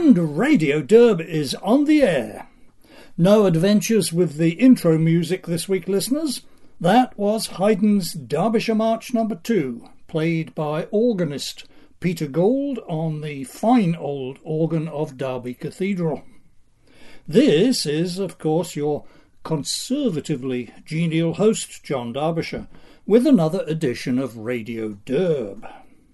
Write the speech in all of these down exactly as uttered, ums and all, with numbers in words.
And Radio Derb is on the air. No adventures with the intro music this week, listeners. That was Haydn's Derbyshire March number two, played by organist Peter Gould on the fine old organ of Derby Cathedral. This is, of course, your conservatively genial host, John Derbyshire, with another edition of Radio Derb.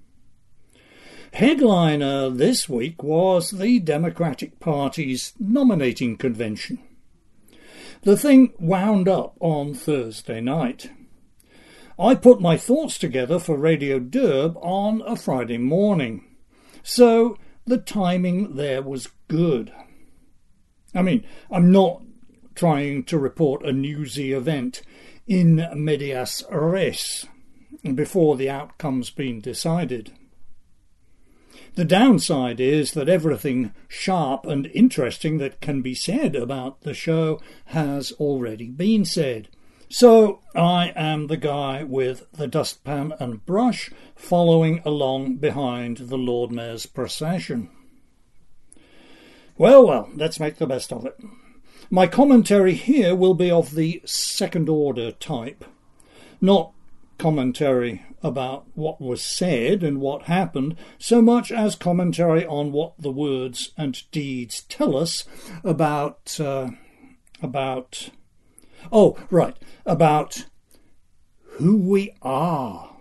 Headliner this week was the Democratic Party's nominating convention. The thing wound up on Thursday night. I put my thoughts together for Radio Derb on a Friday morning, so the timing there was good. I mean, I'm not trying to report a newsy event in medias res before the outcome's been decided. The downside is that everything sharp and interesting that can be said about the show has already been said. So I am the guy with the dustpan and brush following along behind the Lord Mayor's procession. Well, well, let's make the best of it. My commentary here will be of the second order type, not commentary about what was said and what happened, so much as commentary on what the words and deeds tell us about, uh, about, oh, right, about who we are.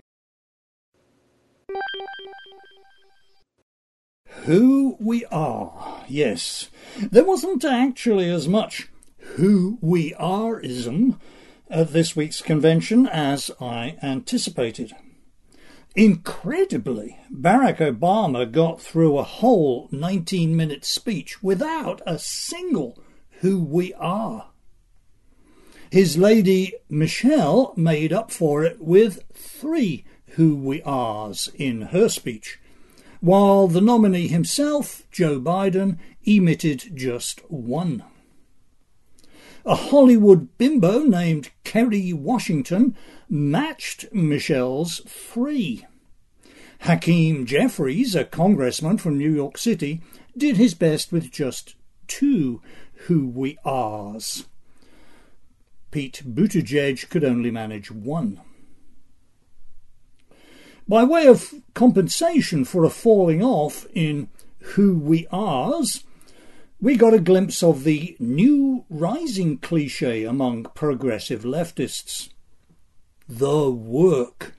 Who we are, yes. There wasn't actually as much who we are-ism at this week's convention as I anticipated. Incredibly, Barack Obama got through a whole nineteen-minute speech without a single who we are. His lady Michelle made up for it with three who we ares in her speech, while the nominee himself, Joe Biden, emitted just one. A Hollywood bimbo named Kerry Washington matched Michelle's three. Hakeem Jeffries, a congressman from New York City, did his best with just two who we ares. Pete Buttigieg could only manage one. By way of compensation for a falling off in who we ares, we got a glimpse of the new rising cliché among progressive leftists: the work.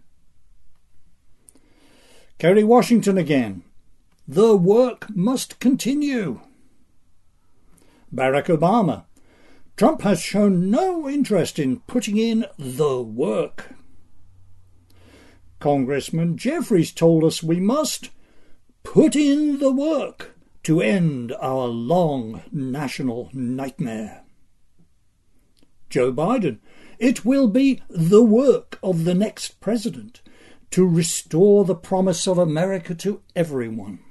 Kerry Washington again. The work must continue. Barack Obama. Trump has shown no interest in putting in the work. Congressman Jeffries told us we must put in the work to end our long national nightmare. Joe Biden. It will be the work of the next president to restore the promise of America to everyone.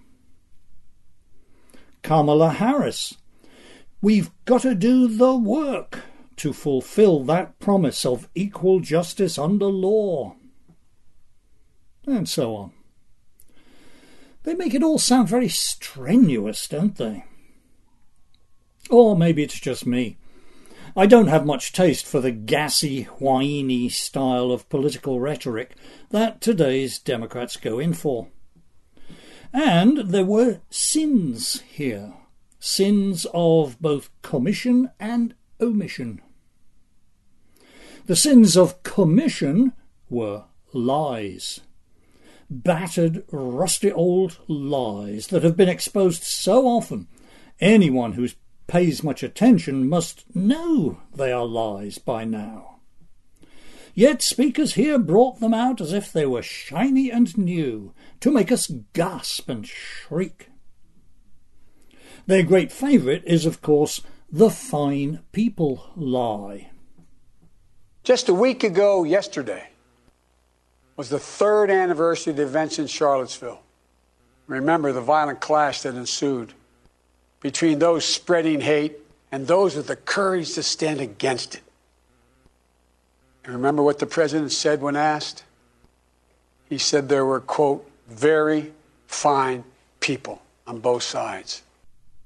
Kamala Harris. We've got to do the work to fulfill that promise of equal justice under law. And so on. They make it all sound very strenuous, don't they? Or maybe it's just me. I don't have much taste for the gassy, whiny style of political rhetoric that today's Democrats go in for. And there were sins here. Sins of both commission and omission. The sins of commission were lies. Battered, rusty old lies that have been exposed so often, anyone who pays much attention must know they are lies by now. Yet speakers here brought them out as if they were shiny and new, to make us gasp and shriek. Their great favourite is, of course, the fine people lie. Just a week ago yesterday was the third anniversary of the events in Charlottesville. Remember the violent clash that ensued between those spreading hate and those with the courage to stand against it. And remember what the president said when asked? He said there were, quote, very fine people on both sides.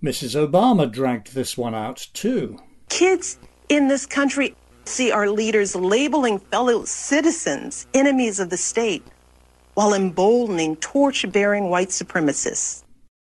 Missus Obama dragged this one out too. Kids in this country see our leaders labeling fellow citizens enemies of the state while emboldening torch-bearing white supremacists.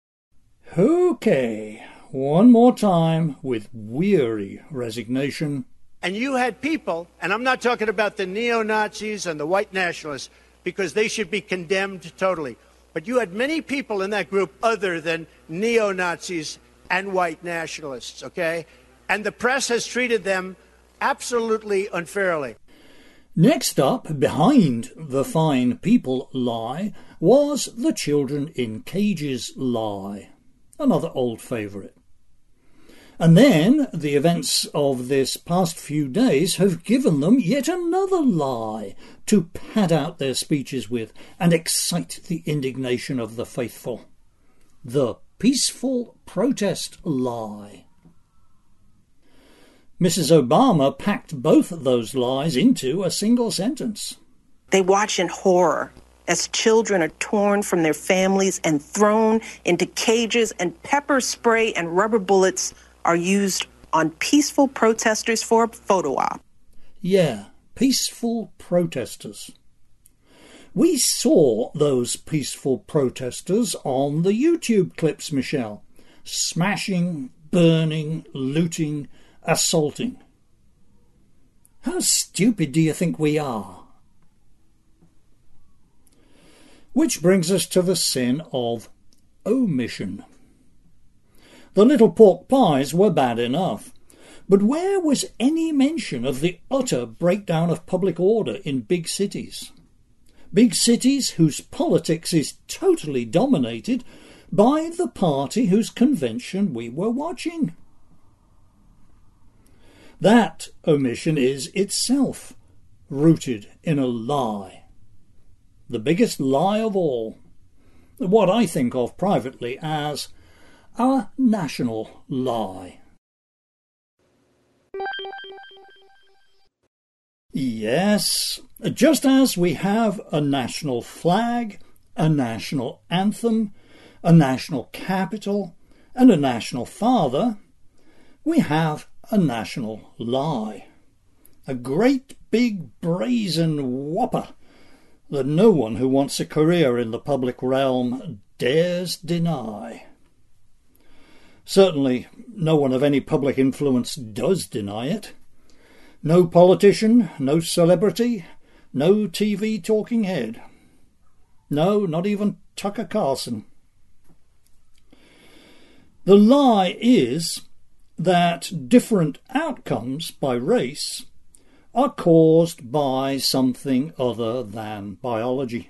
Okay, one more time with weary resignation. And you had people, and I'm not talking about the neo-Nazis and the white nationalists, because they should be condemned totally. But you had many people in that group other than neo-Nazis and white nationalists, okay? And the press has treated them absolutely unfairly. Next up, behind the fine people lie, was the children in cages lie. Another old favourite. And then the events of this past few days have given them yet another lie to pad out their speeches with and excite the indignation of the faithful. The peaceful protest lie. Missus Obama packed both those lies into a single sentence. They watch in horror as children are torn from their families and thrown into cages, and pepper spray and rubber bullets are used on peaceful protesters for a photo op. Yeah, peaceful protesters. We saw those peaceful protesters on the YouTube clips, Michelle. Smashing, burning, looting, assaulting. How stupid do you think we are? Which brings us to the sin of omission. The little pork pies were bad enough, but where was any mention of the utter breakdown of public order in big cities? Big cities whose politics is totally dominated by the party whose convention we were watching. That omission is itself rooted in a lie. The biggest lie of all. What I think of privately as our national lie. Yes, just as we have a national flag, a national anthem, a national capital, and a national father, we have a national lie. A great big brazen whopper that no one who wants a career in the public realm dares deny. Certainly, no one of any public influence does deny it. No politician, no celebrity, no T V talking head. No, not even Tucker Carlson. The lie is that different outcomes by race are caused by something other than biology.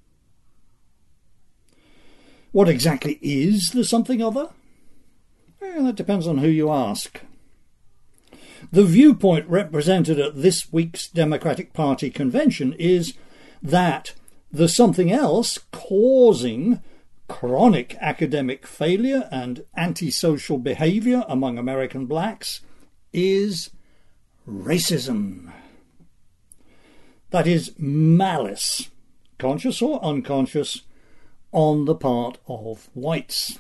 What exactly is the something other? Well, that depends on who you ask. The viewpoint represented at this week's Democratic Party convention is that the something else causing chronic academic failure and antisocial behaviour among American blacks is racism. That is malice, conscious or unconscious, on the part of whites.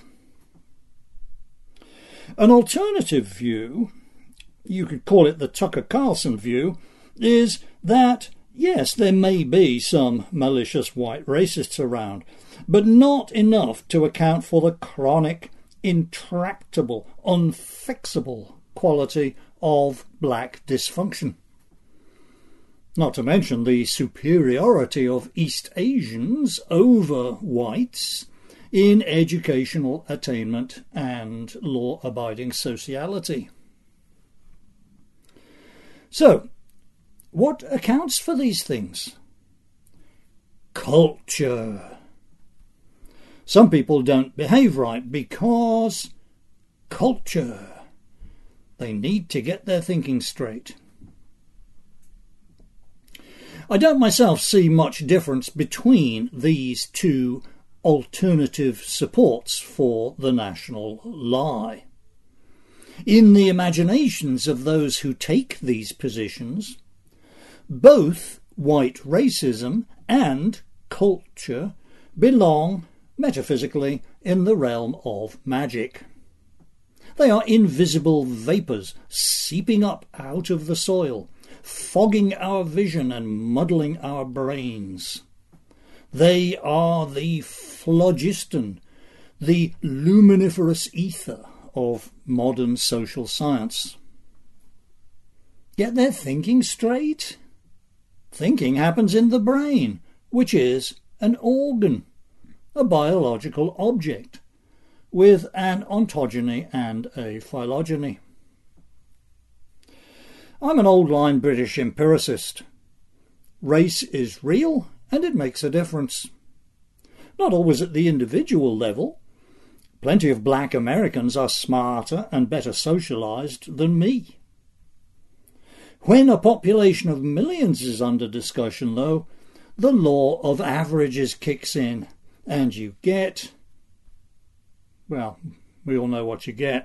An alternative view, you could call it the Tucker Carlson view, is that, yes, there may be some malicious white racists around, but not enough to account for the chronic, intractable, unfixable quality of black dysfunction. Not to mention the superiority of East Asians over whites in educational attainment and law-abiding sociality. So, what accounts for these things? Culture. Some people don't behave right because culture. They need to get their thinking straight. I don't myself see much difference between these two alternative supports for the national lie. In the imaginations of those who take these positions, both white racism and culture belong, metaphysically, in the realm of magic. They are invisible vapours seeping up out of the soil, fogging our vision and muddling our brains. They are the phlogiston, the luminiferous ether of modern social science. Yet they're thinking straight. Thinking happens in the brain, which is an organ, a biological object, with an ontogeny and a phylogeny. I'm an old-line British empiricist. Race is real, and it makes a difference. Not always at the individual level. Plenty of black Americans are smarter and better socialised than me. When a population of millions is under discussion, though, the law of averages kicks in, and you get... well, we all know what you get.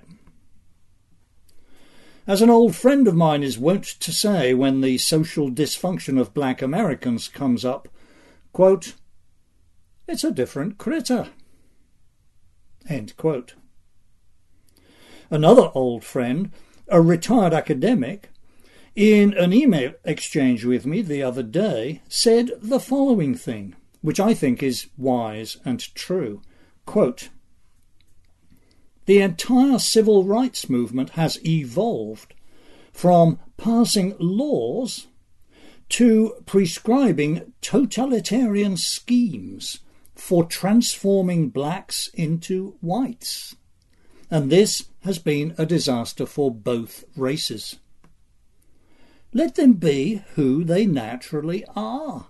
As an old friend of mine is wont to say when the social dysfunction of black Americans comes up, quote, "It's a different critter." End quote. Another old friend, a retired academic, in an email exchange with me the other day, said the following thing, which I think is wise and true. Quote, "The entire civil rights movement has evolved from passing laws to prescribing totalitarian schemes for transforming blacks into whites. And this has been a disaster for both races. Let them be who they naturally are."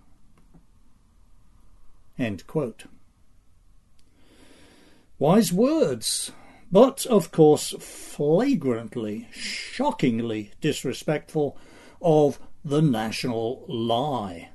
End quote. Wise words, but of course flagrantly, shockingly disrespectful of the national lie.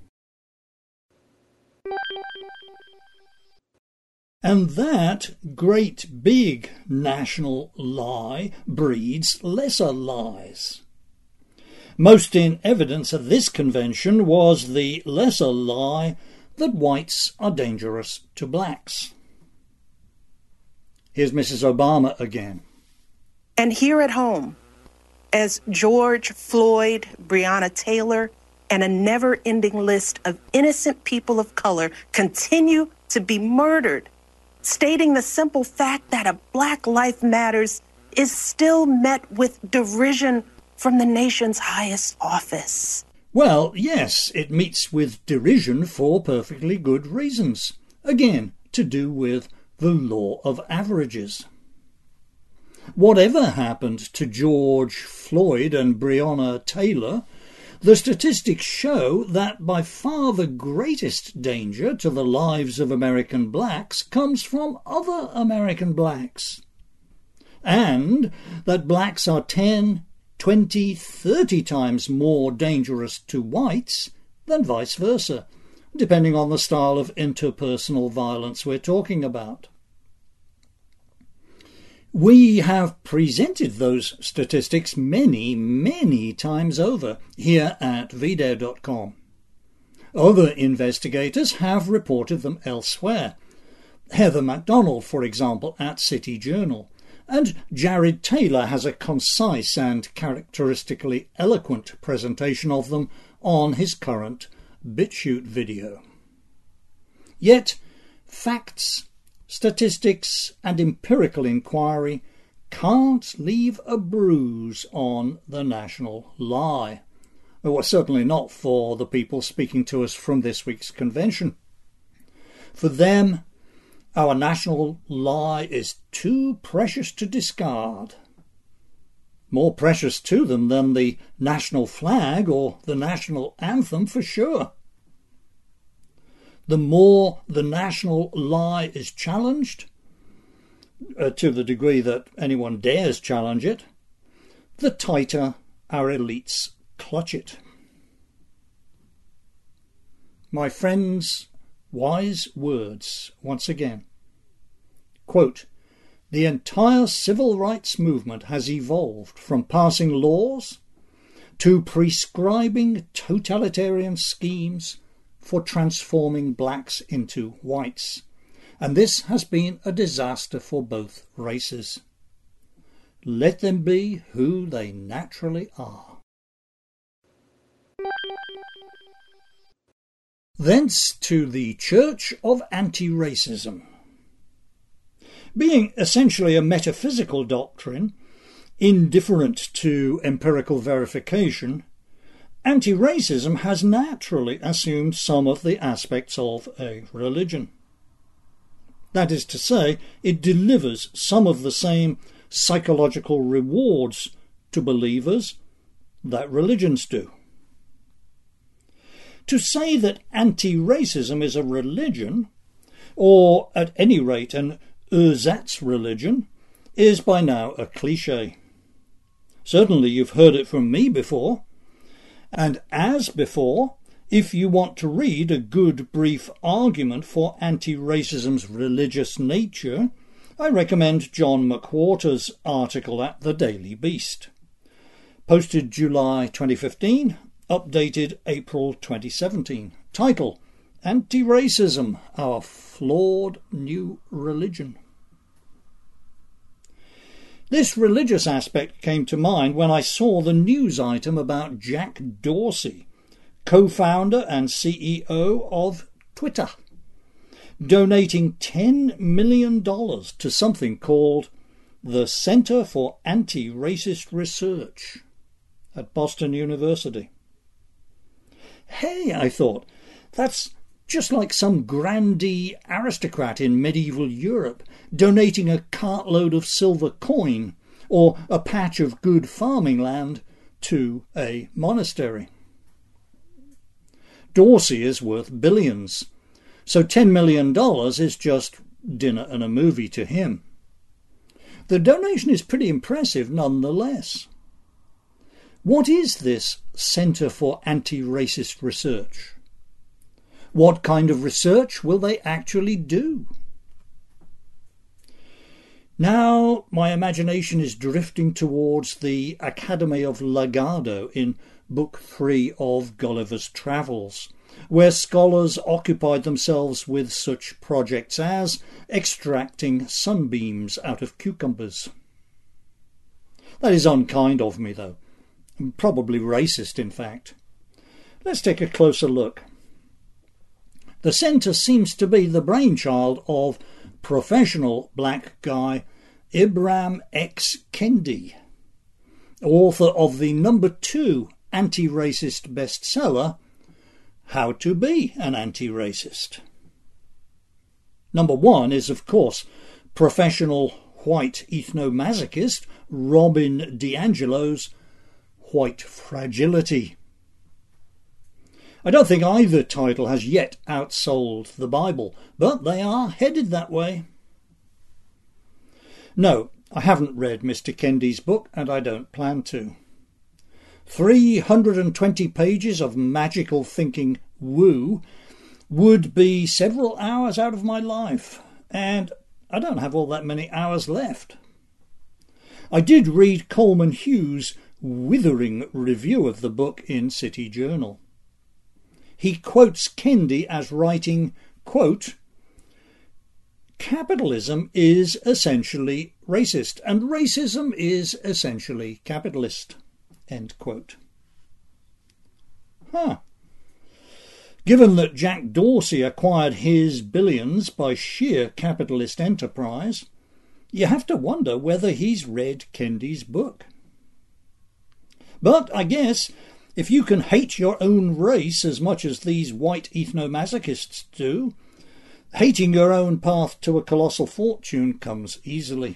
And that great big national lie breeds lesser lies. Most in evidence at this convention was the lesser lie that whites are dangerous to blacks. Here's Missus Obama again. And here at home, as George Floyd, Breonna Taylor, and a never-ending list of innocent people of color continue to be murdered, stating the simple fact that a Black Life Matters is still met with derision from the nation's highest office. Well, yes, it meets with derision for perfectly good reasons. Again, to do with the law of averages. Whatever happened to George Floyd and Breonna Taylor, the statistics show that by far the greatest danger to the lives of American blacks comes from other American blacks, and that blacks are ten, twenty, thirty times more dangerous to whites than vice versa, depending on the style of interpersonal violence we're talking about. We have presented those statistics many, many times over here at V D A R dot com. Other investigators have reported them elsewhere. Heather MacDonald, for example, at City Journal, and Jared Taylor has a concise and characteristically eloquent presentation of them on his current BitChute video. Yet, facts, statistics and empirical inquiry can't leave a bruise on the national lie. Well, certainly not for the people speaking to us from this week's convention. For them, our national lie is too precious to discard. More precious to them than the national flag or the national anthem for sure. The more the national lie is challenged, uh, to the degree that anyone dares challenge it, the tighter our elites clutch it. My friends, wise words once again. Quote, "The entire civil rights movement has evolved from passing laws to prescribing totalitarian schemes for transforming blacks into whites, and this has been a disaster for both races. Let them be who they naturally are. Thence to the Church of Anti-Racism. Being essentially a metaphysical doctrine, indifferent to empirical verification, anti-racism has naturally assumed some of the aspects of a religion. That is to say, it delivers some of the same psychological rewards to believers that religions do. To say that anti-racism is a religion, or at any rate an ersatz religion, is by now a cliché. Certainly you've heard it from me before, and as before, if you want to read a good brief argument for anti-racism's religious nature, I recommend John McWhorter's article at the Daily Beast. Posted July twenty fifteen, updated April twenty seventeen. Title: Anti-Racism, Our Flawed New Religion. This religious aspect came to mind when I saw the news item about Jack Dorsey, co-founder and C E O of Twitter, donating ten million dollars to something called the Center for Anti-Racist Research at Boston University. Hey, I thought, that's just like some grandee aristocrat in medieval Europe donating a cartload of silver coin or a patch of good farming land to a monastery. Dorsey is worth billions, so ten million dollars is just dinner and a movie to him. The donation is pretty impressive nonetheless. What is this Centre for Anti-Racist Research? What kind of research will they actually do? Now my imagination is drifting towards the Academy of Lagado in Book Three of Gulliver's Travels, where scholars occupied themselves with such projects as extracting sunbeams out of cucumbers. That is unkind of me, though. Probably racist, in fact. Let's take a closer look. The centre seems to be the brainchild of professional black guy Ibram X. Kendi, author of the number two anti-racist bestseller, How to Be an Anti-Racist. Number one is, of course, professional white ethnomasochist Robin DiAngelo's White Fragility. I don't think either title has yet outsold the Bible, but they are headed that way. No, I haven't read Mister Kendi's book, and I don't plan to. three hundred twenty pages of magical thinking woo would be several hours out of my life, and I don't have all that many hours left. I did read Coleman Hughes' withering review of the book in City Journal. He quotes Kendi as writing, quote, "Capitalism is essentially racist, and racism is essentially capitalist," end quote. Huh. Given that Jack Dorsey acquired his billions by sheer capitalist enterprise, you have to wonder whether he's read Kendi's book. But I guess if you can hate your own race as much as these white ethnomasochists do, hating your own path to a colossal fortune comes easily.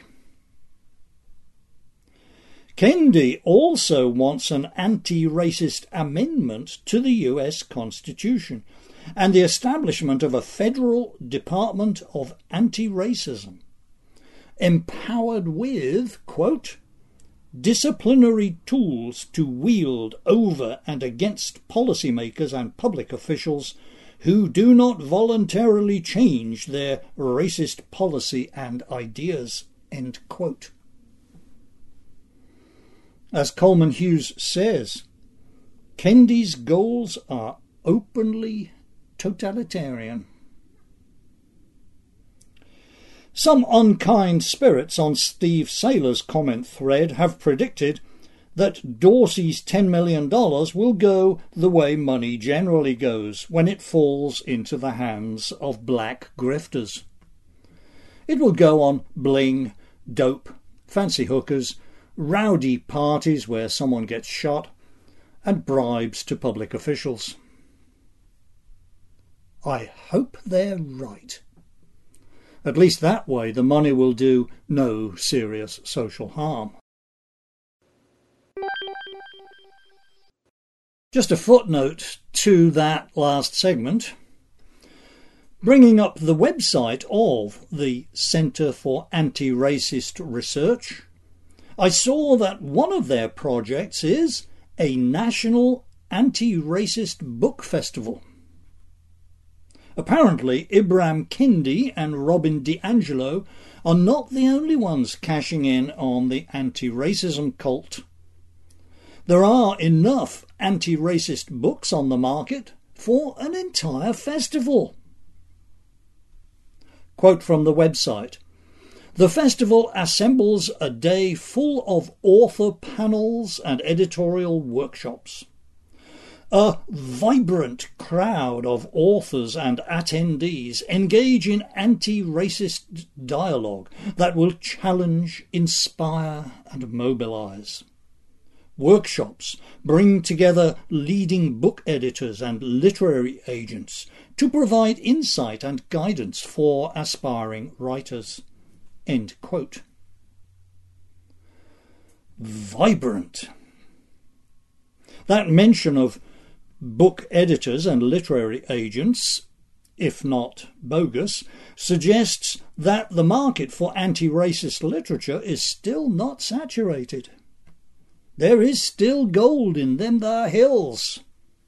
Kendi also wants an anti-racist amendment to the U S Constitution and the establishment of a federal Department of Anti-Racism, empowered with, quote, disciplinary tools to wield over and against policymakers and public officials who do not voluntarily change their racist policy and ideas, end quote. As Coleman Hughes says, Kendi's goals are openly totalitarian. Some unkind spirits on Steve Saylor's comment thread have predicted that Dorsey's ten million dollars will go the way money generally goes when it falls into the hands of black grifters. It will go on bling, dope, fancy hookers, rowdy parties where someone gets shot, and bribes to public officials. I hope they're right. At least that way the money will do no serious social harm. Just a footnote to that last segment, bringing up the website of the Centre for Anti-Racist Research, I saw that one of their projects is a national anti-racist book festival. Apparently, Ibram Kendi and Robin DiAngelo are not the only ones cashing in on the anti-racism cult. There are enough anti-racist books on the market for an entire festival. Quote from the website: "The festival assembles a day full of author panels and editorial workshops. A vibrant crowd of authors and attendees engage in anti-racist dialogue that will challenge, inspire, and mobilise. Workshops bring together leading book editors and literary agents to provide insight and guidance for aspiring writers." End quote. Vibrant. That mention of book editors and literary agents, if not bogus, suggests that the market for anti-racist literature is still not saturated. There is still gold in them there hills.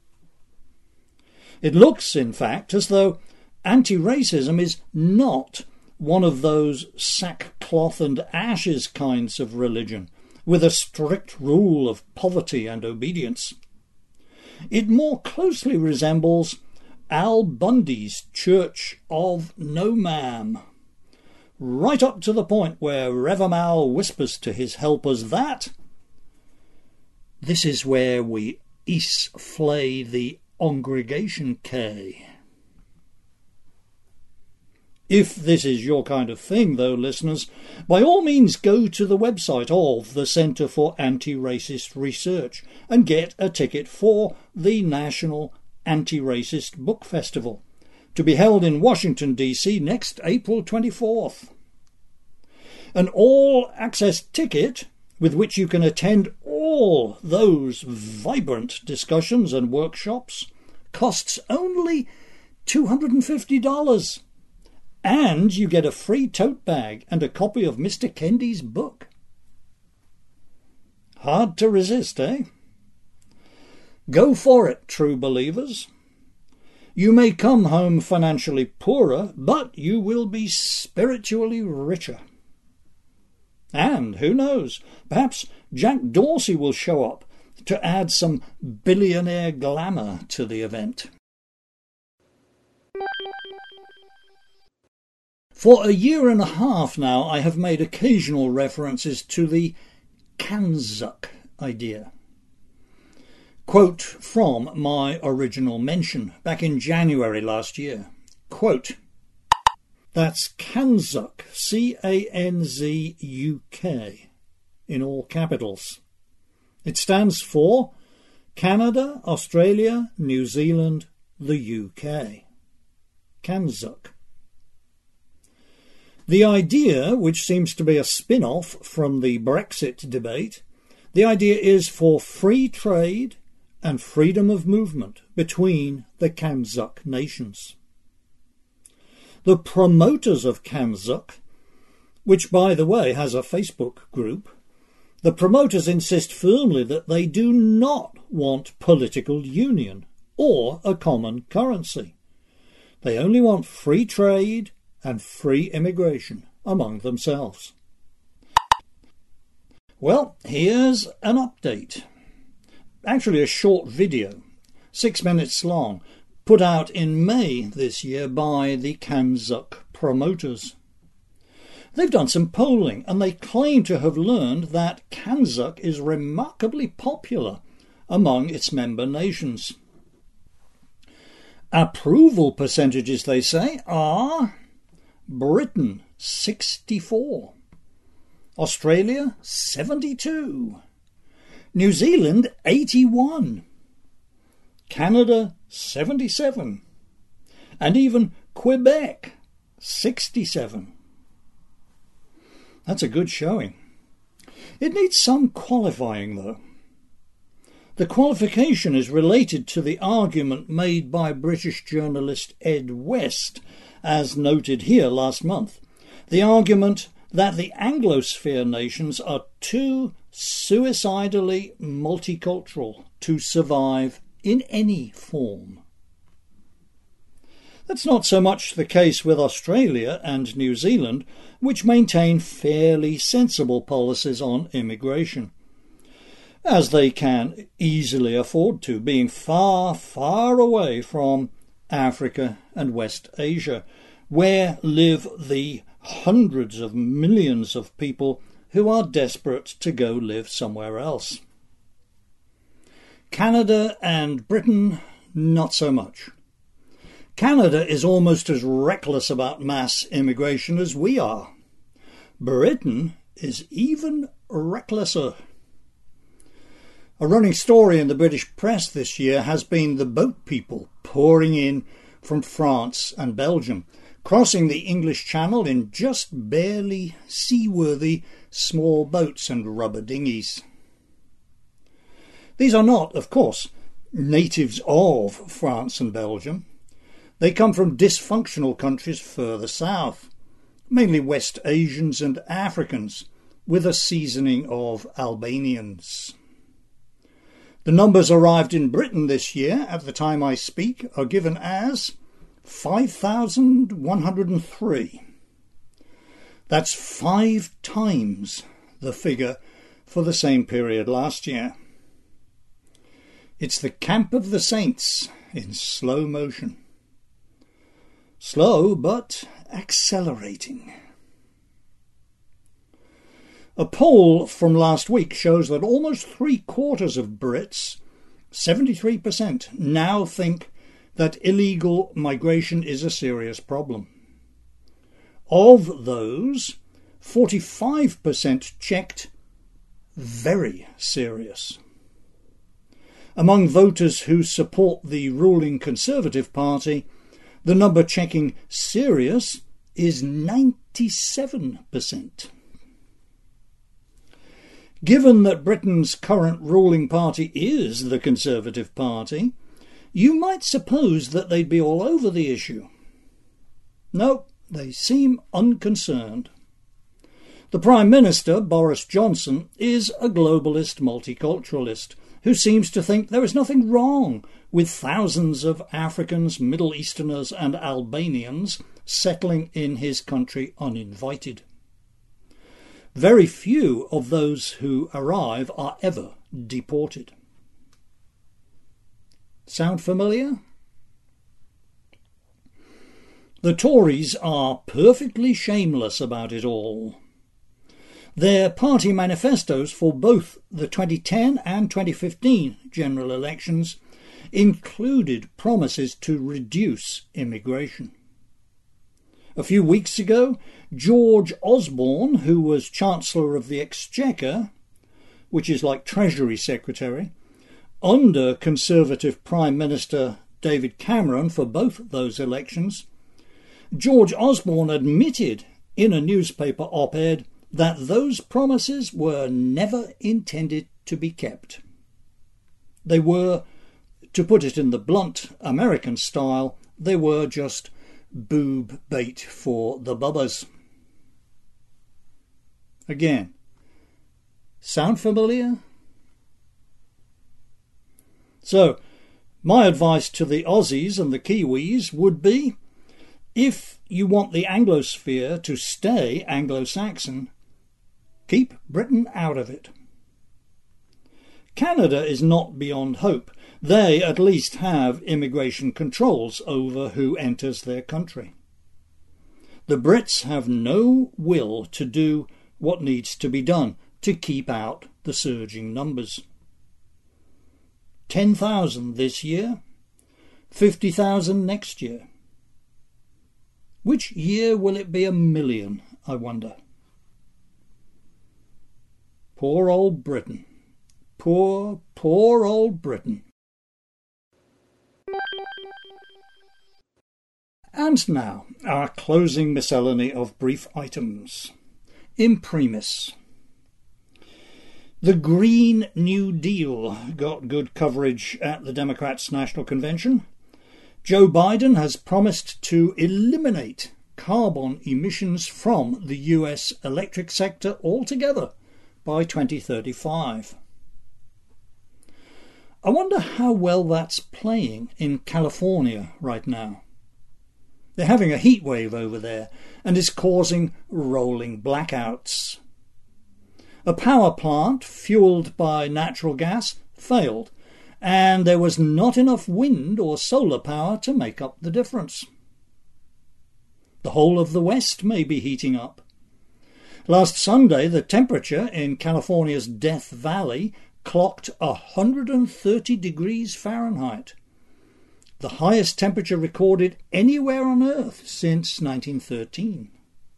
It looks, in fact, as though anti-racism is not one of those sackcloth and ashes kinds of religion, with a strict rule of poverty and obedience. It more closely resembles Al Bundy's Church of No Ma'am, right up to the point where Reverend Al whispers to his helpers that this is where we is flay the congregation K. If this is your kind of thing, though, listeners, by all means go to the website of the Centre for Anti-Racist Research and get a ticket for the National Anti-Racist Book Festival, to be held in Washington, D C next April twenty-fourth. An all-access ticket with which you can attend all those vibrant discussions and workshops costs only two hundred fifty dollars. And you get a free tote bag and a copy of Mister Kendi's book. Hard to resist, eh? Go for it, true believers. You may come home financially poorer, but you will be spiritually richer. And, who knows, perhaps Jack Dorsey will show up to add some billionaire glamour to the event. For a year and a half now, I have made occasional references to the Kanzuk idea. Quote from my original mention back in January last year. Quote, that's Kanzuk, C A N Z U K, in all capitals. It stands for Canada, Australia, New Zealand, the U K. Kanzuk. The idea, which seems to be a spin-off from the Brexit debate, the idea is for free trade and freedom of movement between the Kanzuk nations. The promoters of Kanzuk, which by the way has a Facebook group, the promoters insist firmly that they do not want political union or a common currency. They only want free trade and free immigration among themselves. Well, here's an update. Actually a short video, six minutes long, put out in May this year by the Kanzuk promoters. They've done some polling and they claim to have learned that Kanzuk is remarkably popular among its member nations. Approval percentages, they say, are Britain sixty-four, Australia seventy-two, New Zealand eighty-one, Canada seventy-seven, and even Quebec sixty-seven. That's a good showing. It needs some qualifying, though. The qualification is related to the argument made by British journalist Ed West, as noted here last month. The argument that the Anglosphere nations are too suicidally multicultural to survive in any form. That's not so much the case with Australia and New Zealand, which maintain fairly sensible policies on immigration, as they can easily afford to, being far, far away from Africa and West Asia, where live the hundreds of millions of people who are desperate to go live somewhere else. Canada and Britain, not so much. Canada is almost as reckless about mass immigration as we are. Britain is even recklesser. A running story in the British press this year has been the boat people pouring in from France and Belgium, crossing the English Channel in just barely seaworthy small boats and rubber dinghies. These are not, of course, natives of France and Belgium. They come from dysfunctional countries further south, mainly West Asians and Africans, with a seasoning of Albanians. The numbers arrived in Britain this year, at the time I speak, are given as five thousand one hundred three. That's five times the figure for the same period last year. It's the camp of the saints in slow motion. Slow, but accelerating. A poll from last week shows that almost three quarters of Brits, seventy-three percent, now think that illegal migration is a serious problem. Of those, forty-five percent checked very serious. Among voters who support the ruling Conservative Party, the number checking serious is ninety-seven percent. Given that Britain's current ruling party is the Conservative Party, you might suppose that they'd be all over the issue. No, they seem unconcerned. The Prime Minister, Boris Johnson, is a globalist multiculturalist who seems to think there is nothing wrong with thousands of Africans, Middle Easterners and Albanians settling in his country uninvited. Very few of those who arrive are ever deported. Sound familiar? The Tories are perfectly shameless about it all. Their party manifestos for both the twenty ten and twenty fifteen general elections included promises to reduce immigration. A few weeks ago, George Osborne, who was Chancellor of the Exchequer, which is like Treasury Secretary, under Conservative Prime Minister David Cameron for both those elections, George Osborne admitted in a newspaper op-ed that those promises were never intended to be kept. They were, to put it in the blunt American style, they were just boob bait for the bubbas. Again, sound familiar? So, my advice to the Aussies and the Kiwis would be, if you want the Anglosphere to stay Anglo-Saxon, keep Britain out of it. Canada is not beyond hope. They at least have immigration controls over who enters their country. The Brits have no will to do what needs to be done to keep out the surging numbers. ten thousand this year, fifty thousand next year. Which year will it be a million, I wonder? Poor old Britain. Poor, poor old Britain. And now, our closing miscellany of brief items. Imprimis. The Green New Deal got good coverage at the Democrats' National Convention. Joe Biden has promised to eliminate carbon emissions from the U S electric sector altogether by twenty thirty-five. I wonder how well that's playing in California right now. They're having a heat wave over there and is causing rolling blackouts. A power plant fueled by natural gas failed, and there was not enough wind or solar power to make up the difference. The whole of the West may be heating up. Last Sunday, the temperature in California's Death Valley clocked one hundred thirty degrees Fahrenheit, the highest temperature recorded anywhere on Earth since nineteen thirteen.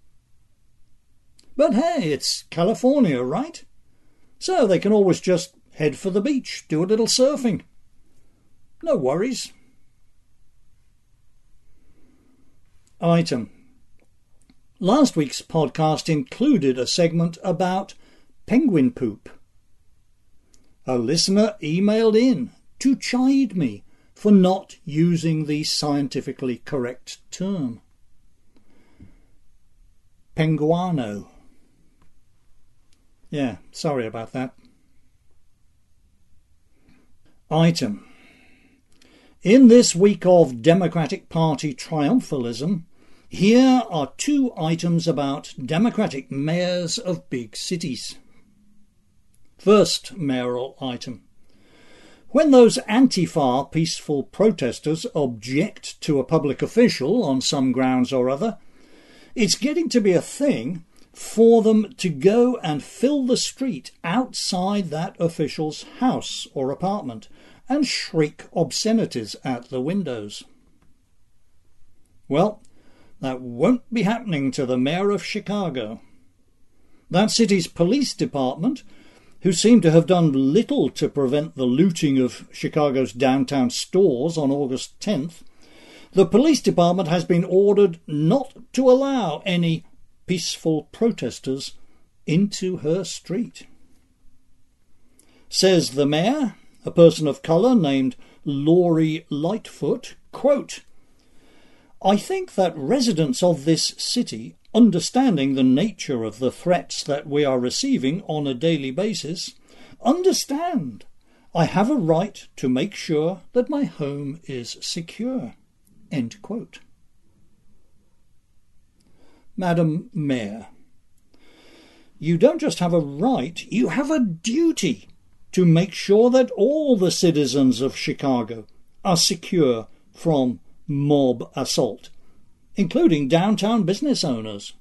But hey, it's California, right? So they can always just head for the beach, do a little surfing. No worries. Item. Last week's podcast included a segment about penguin poop. A listener emailed in to chide me for not using the scientifically correct term. Penguano. Yeah, sorry about that. Item. In this week of Democratic Party triumphalism, here are two items about Democratic mayors of big cities. First mayoral item. When those Antifa peaceful protesters object to a public official on some grounds or other, it's getting to be a thing for them to go and fill the street outside that official's house or apartment and shriek obscenities at the windows. Well, that won't be happening to the mayor of Chicago. That city's police department, who seem to have done little to prevent the looting of Chicago's downtown stores on August tenth, the police department has been ordered not to allow any peaceful protesters into her street. Says the mayor, a person of colour named Lori Lightfoot, quote, I think that residents of this city, understanding the nature of the threats that we are receiving on a daily basis, understand I have a right to make sure that my home is secure. End quote. Madam Mayor, you don't just have a right, you have a duty to make sure that all the citizens of Chicago are secure from mob assault, including downtown business owners.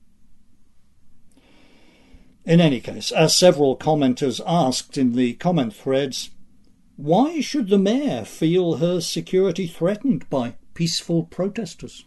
In any case, as several commenters asked in the comment threads, why should the mayor feel her security threatened by peaceful protesters?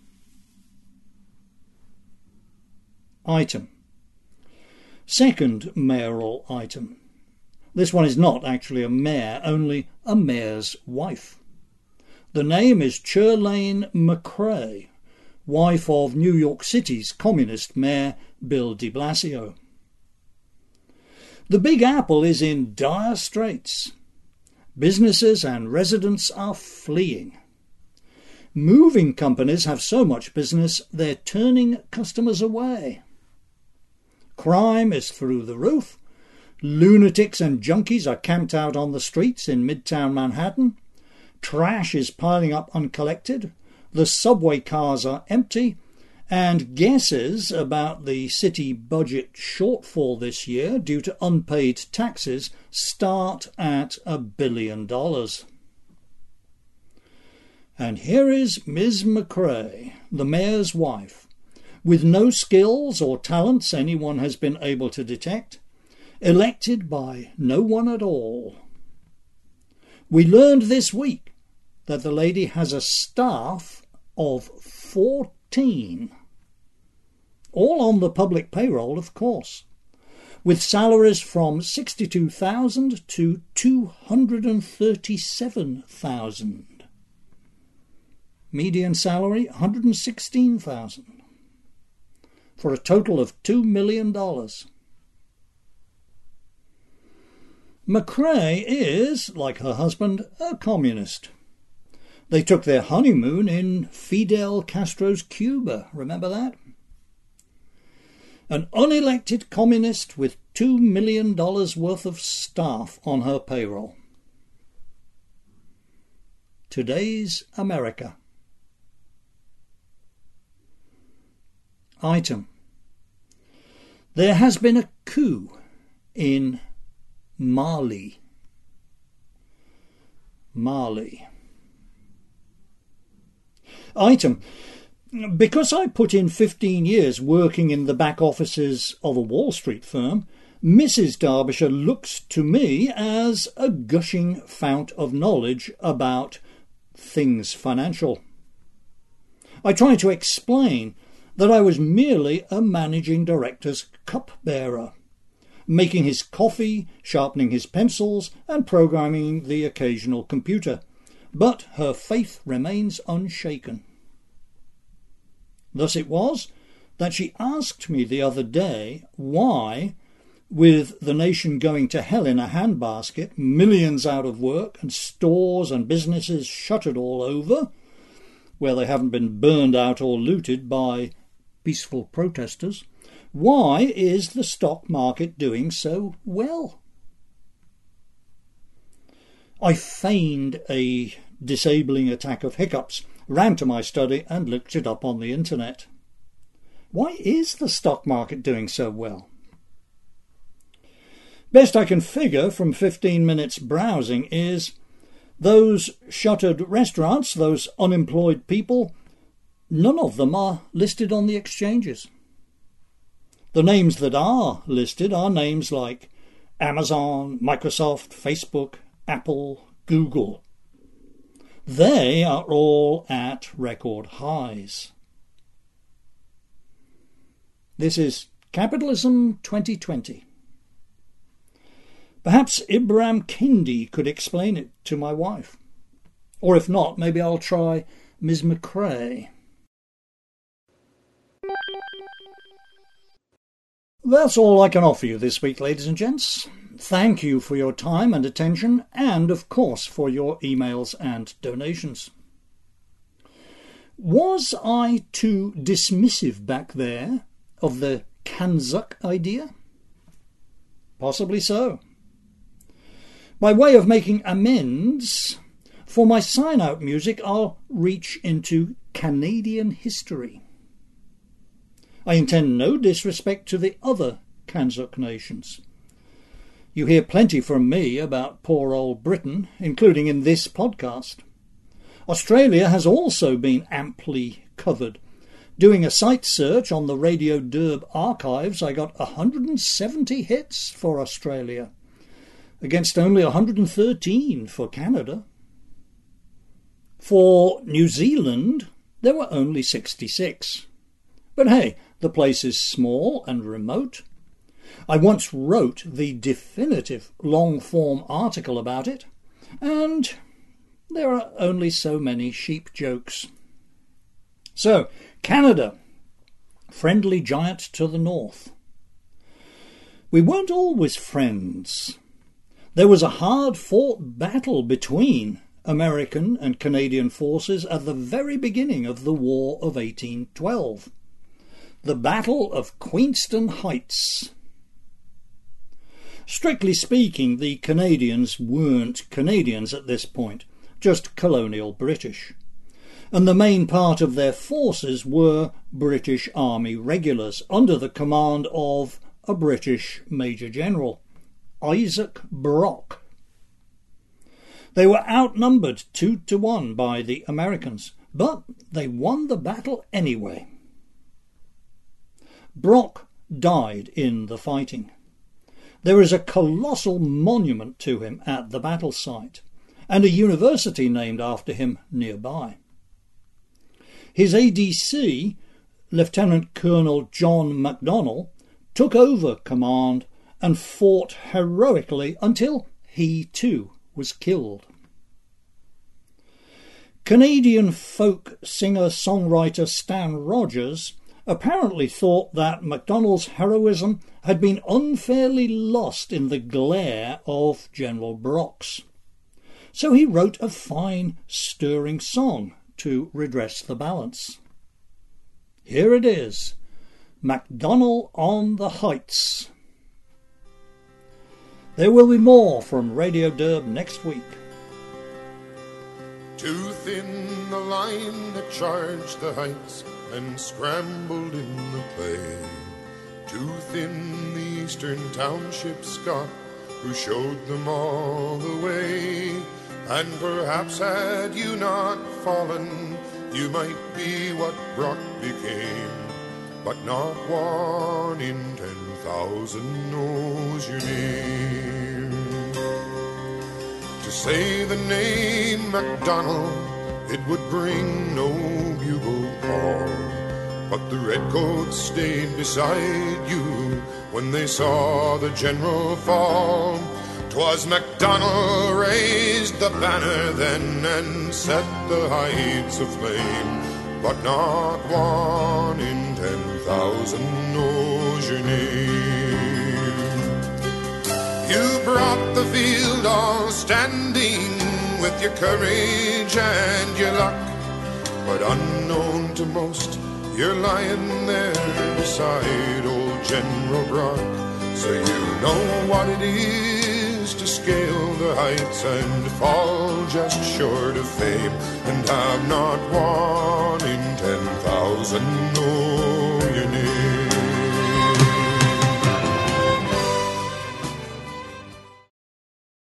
Item. Second mayoral item. This one is not actually a mayor, only a mayor's wife. The name is Chirlane McCray, wife of New York City's communist mayor Bill de Blasio. The Big Apple is in dire straits. Businesses and residents are fleeing. Moving companies have so much business they're turning customers away. Crime is through the roof. Lunatics and junkies are camped out on the streets in Midtown Manhattan. Trash is piling up uncollected. The subway cars are empty. And guesses about the city budget shortfall this year due to unpaid taxes start at a billion dollars. And here is Miz McCray, the mayor's wife, with no skills or talents anyone has been able to detect, elected by no one at all. We learned this week that the lady has a staff of fourteen, all on the public payroll, of course, with salaries from sixty-two thousand to two hundred thirty-seven thousand. Median salary one hundred sixteen thousand, for a total of two million dollars. McRae is, like her husband, a communist. They took their honeymoon in Fidel Castro's Cuba, remember that? An unelected communist with two million dollars worth of staff on her payroll. Today's America. Item. There has been a coup in Mali. Mali. Item. Because I put in fifteen years working in the back offices of a Wall Street firm, Missus Derbyshire looks to me as a gushing fount of knowledge about things financial. I try to explain that I was merely a managing director's cupbearer, making his coffee, sharpening his pencils, and programming the occasional computer. But her faith remains unshaken. Thus it was that she asked me the other day why, with the nation going to hell in a handbasket, millions out of work, and stores and businesses shuttered all over, where they haven't been burned out or looted by peaceful protesters, why is the stock market doing so well? I feigned a disabling attack of hiccups, ran to my study and looked it up on the internet. Why is the stock market doing so well? Best I can figure from fifteen minutes browsing is those shuttered restaurants, those unemployed people, none of them are listed on the exchanges. The names that are listed are names like Amazon, Microsoft, Facebook, Apple, Google. They are all at record highs. This is Capitalism twenty twenty. Perhaps Ibram Kendi could explain it to my wife. Or if not, maybe I'll try Miz McRae. That's all I can offer you this week, ladies and gents. Thank you for your time and attention, and of course for your emails and donations. Was I too dismissive back there of the Kanzuk idea? Possibly so. By way of making amends, for my sign-out music I'll reach into Canadian history. I intend no disrespect to the other Kanzuk nations. You hear plenty from me about poor old Britain, including in this podcast. Australia has also been amply covered. Doing a site search on the Radio Derb archives, I got one hundred seventy hits for Australia, against only one hundred thirteen for Canada. For New Zealand, there were only sixty-six. But hey, the place is small and remote. I once wrote the definitive long-form article about it, and there are only so many sheep jokes. So, Canada, friendly giant to the north. We weren't always friends. There was a hard-fought battle between American and Canadian forces at the very beginning of the War of eighteen twelve. The Battle of Queenston Heights. Strictly speaking, the Canadians weren't Canadians at this point, just colonial British. And the main part of their forces were British Army regulars under the command of a British Major General, Isaac Brock. They were outnumbered two to one by the Americans, but they won the battle anyway. Brock died in the fighting. There is a colossal monument to him at the battle site, and a university named after him nearby. His A D C, Lieutenant Colonel John MacDonell, took over command and fought heroically until he too was killed. Canadian folk singer-songwriter Stan Rogers apparently thought that MacDonell's heroism had been unfairly lost in the glare of General Brock's. So he wrote a fine, stirring song to redress the balance. Here it is, MacDonell on the Heights. There will be more from Radio Derb next week. Too thin the line that charged the heights and scrambled in the clay. Too thin the eastern townships got, who showed them all the way. And perhaps had you not fallen, you might be what Brock became. But not one in ten thousand knows your name. To say the name MacDonell, it would bring no bugle call. But the redcoats stayed beside you when they saw the general fall. 'Twas MacDonell raised the banner then and set the heights aflame. But not one in ten thousand knows your name. You brought the field all standing with your courage and your luck. But unknown to most, you're lying there beside old General Brock. So you know what it is to scale the heights and fall just short of fame, and have not one in ten thousand knows